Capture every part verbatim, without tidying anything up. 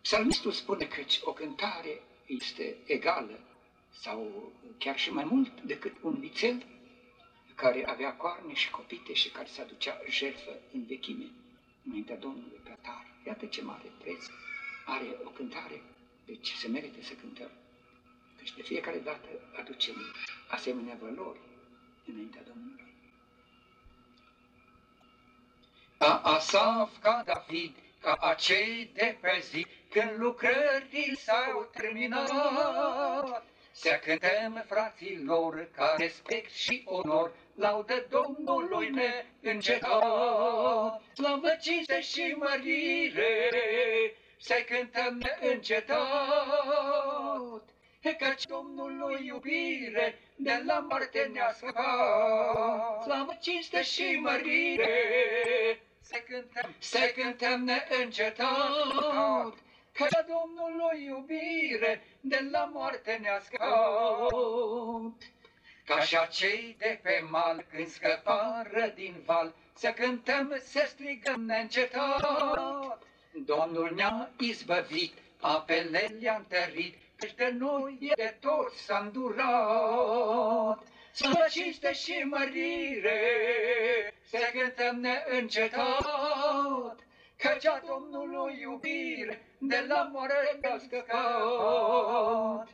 Psalmistul spune că o cântare este egală sau chiar și mai mult decât un vițel care avea coarne și copite și care se aducea jertfă în vechime înaintea Domnului pe altar. Iată ce mare preț are o cântare, deci se merită să cântăm. Deci de fiecare dată aducem asemenea valori înaintea Domnului. A Asaf ca David, ca acei de pe zi, când lucrările s-au terminat, să cântăm fraților ca respect și onor, laudă Domnului neîncetat. Slavă, cinste și mărire, să cântăm neîncetat, căci Domnului iubire de la moarte ne-a scăpat. Slavă, cinste și mărire, să cântăm, să cântăm neîncetat, căci Domnului iubire de la moarte ne-a scăpat. Ca și acei de pe mal, când scăpară din val, să cântăm, să strigăm neîncetat. Domnul ne-a izbăvit, apele le-a întărit, căci de noi de toți s-a îndurat. Slavă, cinste și mărire, să cântăm neîncetat, căci a Domnului iubire de la moarte ne-a scăpat.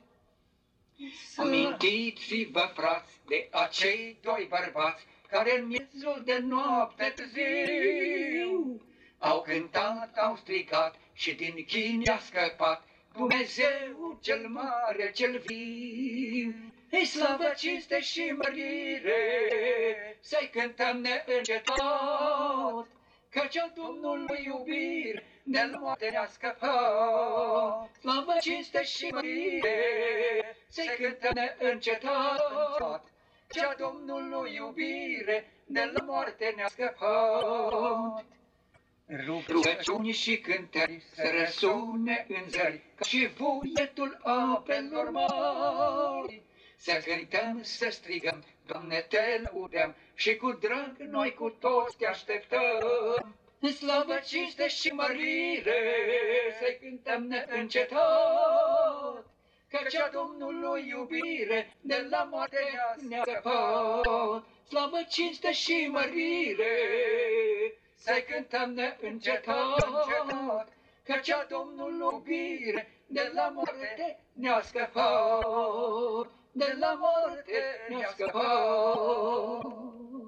Amintiți-vă, frați, de acei doi bărbați care în miezul de noapte târziu au cântat, au strigat și din chin i-a scăpat Dumnezeu cel mare, cel viu. Ei, slavă, cinste și mărire, să-i cântăm neîncetat, căci a Domnului iubire de la moarte ne-a scăpat. Slavă, cinste și mărire, să-i cântăm neîncetat, căci a Domnului iubire de la moarte ne-a scăpat. Rugăciuni și cântări să răsune în zări, ca și vuietul apelor mari. Să cântăm, să strigăm, Doamne, te lăudăm, și cu drag noi cu toți te așteptăm. În slavă, cinste și mărire, să cântăm neîncetat, căci a Domnului iubire de la moarte ne-a scăpat. Slavă, cinste și mărire, să cântăm neîncetat, căci a Domnului iubire de la moarte ne-a scăpat. De la moarte ne-a scăpat.